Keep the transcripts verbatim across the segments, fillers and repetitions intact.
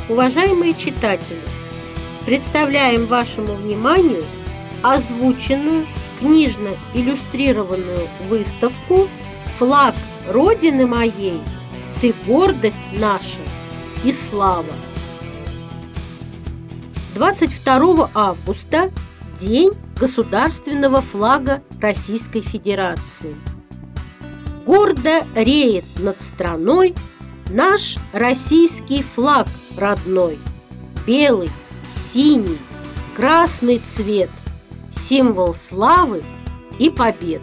Уважаемые читатели, представляем вашему вниманию озвученную книжно-иллюстрированную выставку «Флаг Родины моей, ты гордость наша и слава». двадцать второго августа – День государственного флага Российской Федерации. Гордо реет над страной наш российский флаг родной. Белый, синий, красный цвет – символ славы и побед.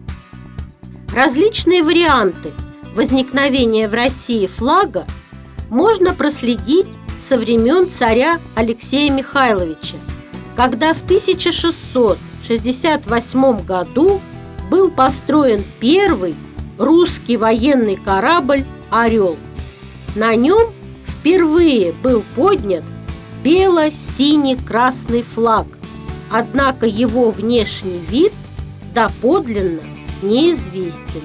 Различные варианты возникновения в России флага можно проследить со времен царя Алексея Михайловича, когда в тысяча шестьсот шестьдесят восьмом году был построен первый русский военный корабль «Орел». На нем впервые был поднят бело-синий-красный флаг, однако его внешний вид доподлинно неизвестен.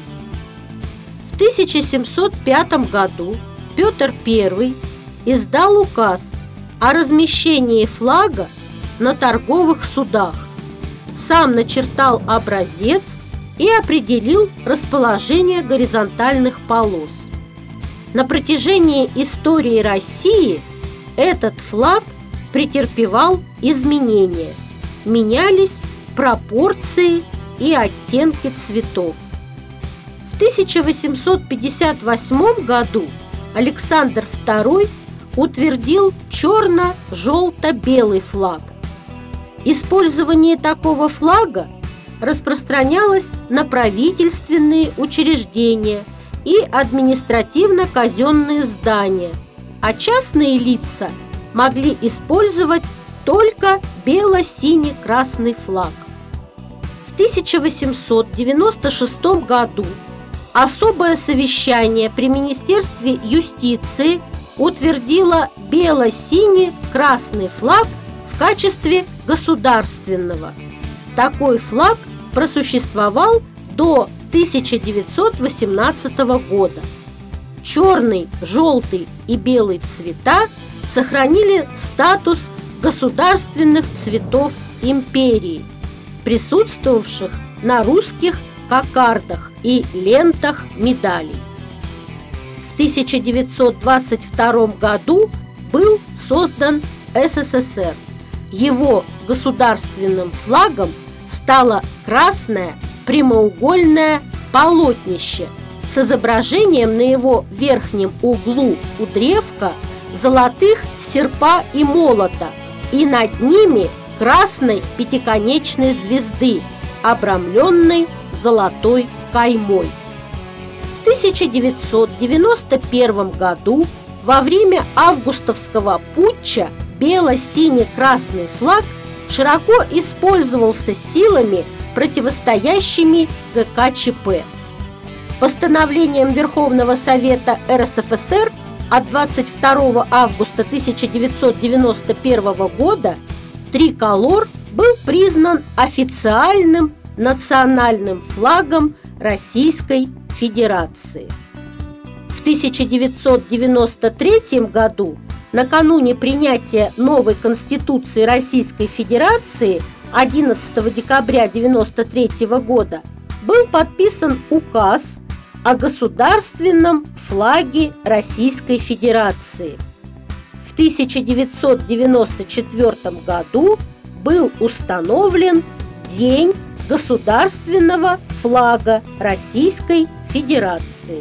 В тысяча семьсот пятом году Петр Первый издал указ о размещении флага на торговых судах, сам начертал образец и определил расположение горизонтальных полос. На протяжении истории России этот флаг претерпевал изменения, менялись пропорции и оттенки цветов. В тысяча восемьсот пятьдесят восьмом году Александр Второй утвердил черно-желто-белый флаг. Использование такого флага распространялось на правительственные учреждения и административно-казенные здания, а частные лица могли использовать только бело-синий-красный флаг. В тысяча восемьсот девяносто шестом году особое совещание при Министерстве юстиции утвердило бело-синий-красный флаг в качестве государственного. Такой флаг просуществовал до тысяча девятьсот восемнадцатого года. Черный, желтый и белый цвета сохранили статус государственных цветов империи, присутствовавших на русских кокардах и лентах медалей. В тысяча девятьсот двадцать втором году был создан СССР. Его государственным флагом стало красное прямоугольное полотнище с изображением на его верхнем углу у древка золотых серпа и молота и над ними красной пятиконечной звезды, обрамленной золотой каймой. В тысяча девятьсот девяносто первом году во время августовского путча бело-синий-красный флаг широко использовался силами, противостоящими ГКЧП. Постановлением Верховного Совета РСФСР от двадцать второго августа тысяча девятьсот девяносто первого года триколор был признан официальным национальным флагом Российской Федерации. В тысяча девятьсот девяносто третьем году, накануне принятия новой Конституции Российской Федерации одиннадцатого декабря девяносто третьего года, был подписан указ о государственном флаге Российской Федерации. В тысяча девятьсот девяносто четвёртом году был установлен День государственного флага Российской Федерации.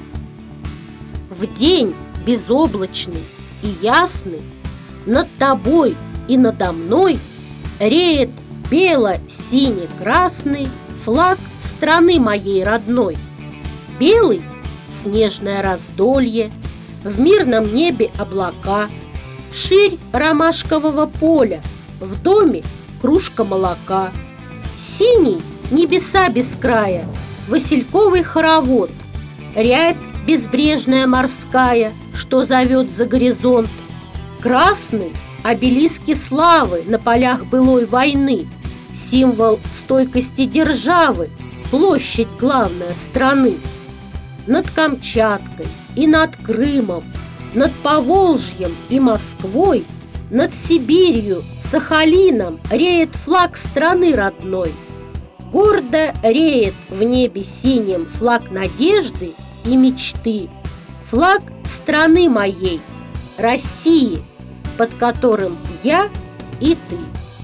В день безоблачный и ясный над тобой и надо мной реет бело-синий-красный флаг страны моей родной. Белый – снежное раздолье, в мирном небе облака, ширь ромашкового поля, в доме кружка молока. Синий – небеса без края, васильковый хоровод, рябь безбрежная морская, что зовет за горизонт. Красный – обелиски славы на полях былой войны, символ стойкости державы, площадь главная страны. Над Камчаткой и над Крымом Над Поволжьем и Москвой, над Сибирью, Сахалином реет флаг страны родной. Гордо реет в небе синем флаг надежды и мечты, флаг страны моей, России, под которым я и ты.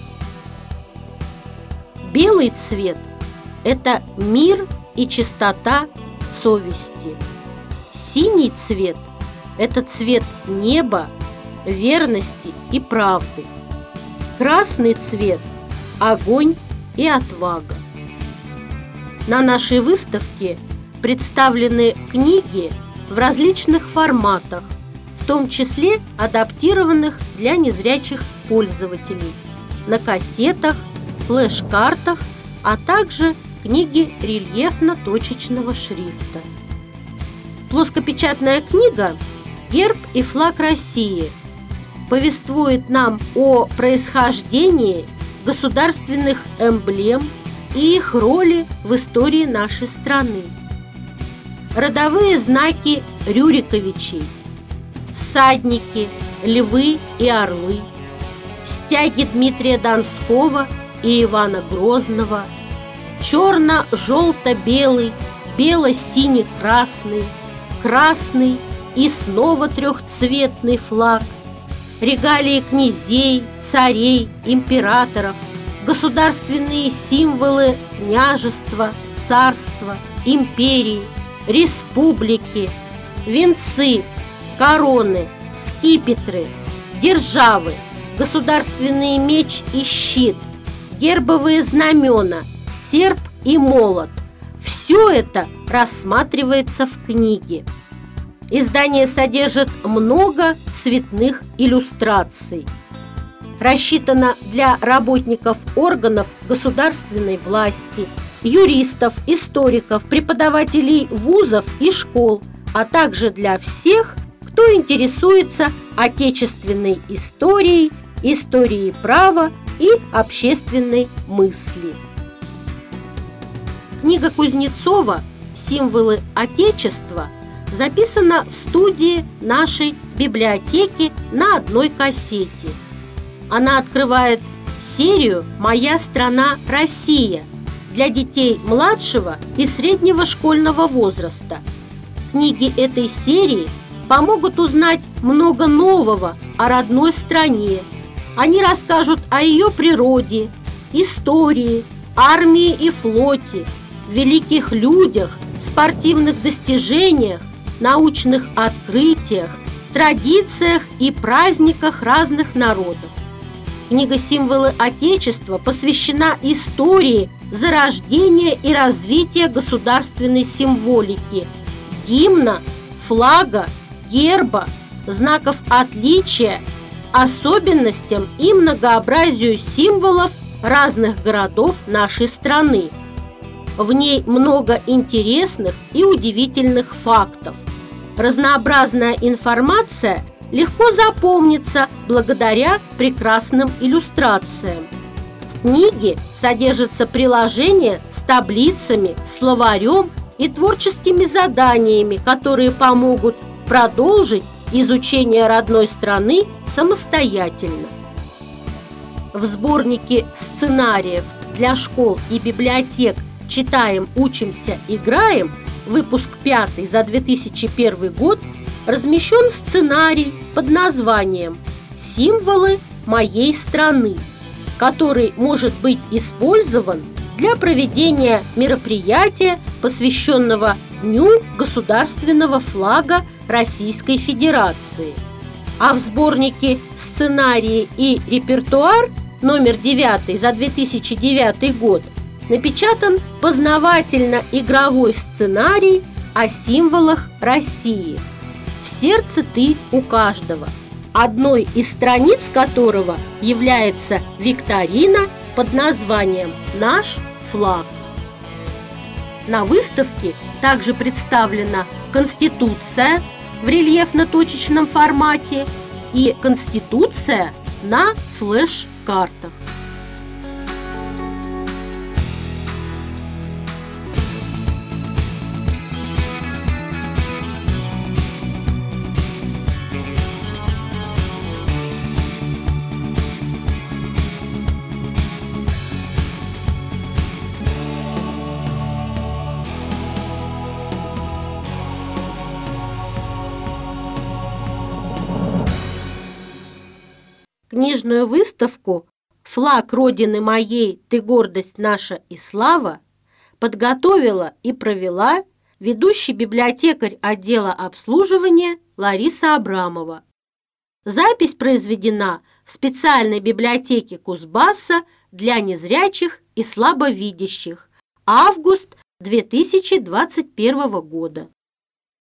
Белый цвет – это мир и чистота совести. Синий цвет – это цвет неба, верности и правды. Красный цвет – огонь и отвага. На нашей выставке представлены книги в различных форматах, в том числе адаптированных для незрячих пользователей, на кассетах, флеш-картах, а также книги рельефно-точечного шрифта. Плоскопечатная книга «Герб и флаг России» повествует нам о происхождении государственных эмблем и их роли в истории нашей страны. Родовые знаки Рюриковичей, всадники, львы и орлы, стяги Дмитрия Донского и Ивана Грозного, черно-желто-белый, бело-синий-красный, красный и снова трехцветный флаг, регалии князей, царей, императоров, государственные символы княжества, царства, империи, республики, венцы, короны, скипетры, державы, государственный меч и щит, гербовые знамена, серп и молот. Все это рассматривается в книге. Издание содержит много цветных иллюстраций. Рассчитано для работников органов государственной власти, юристов, историков, преподавателей вузов и школ, а также для всех, кто интересуется отечественной историей, историей права и общественной мысли. Книга Кузнецова «Символы Отечества» записана в студии нашей библиотеки на одной кассете. Она открывает серию «Моя страна Россия» для детей младшего и среднего школьного возраста. Книги этой серии помогут узнать много нового о родной стране. Они расскажут о ее природе, истории, армии и флоте, великих людях, спортивных достижениях, научных открытиях, традициях и праздниках разных народов. Книга «Символы Отечества» посвящена истории зарождения и развития государственной символики, гимна, флага, герба, знаков отличия, особенностям и многообразию символов разных городов нашей страны. В ней много интересных и удивительных фактов. Разнообразная информация легко запомнится благодаря прекрасным иллюстрациям. В книге содержится приложение с таблицами, словарем и творческими заданиями, которые помогут продолжить изучение родной страны самостоятельно. В сборнике сценариев для школ и библиотек «Читаем, учимся, играем», выпуск пятый за две тысячи первый год, размещен сценарий под названием «Символы моей страны», который может быть использован для проведения мероприятия, посвященного Дню государственного флага Российской Федерации. А в сборнике «Сценарии и репертуар» номер девятый за две тысячи девятый год напечатан познавательно-игровой сценарий о символах России «В сердце ты у каждого», одной из страниц которого является викторина под названием «Наш флаг». На выставке также представлена Конституция в рельефно-точечном формате и Конституция на флеш-картах. Книжную выставку «Флаг Родины моей, ты гордость наша и слава» подготовила и провела ведущий библиотекарь отдела обслуживания Лариса Абрамова. Запись произведена в специальной библиотеке Кузбасса для незрячих и слабовидящих. Август две тысячи двадцать первого года.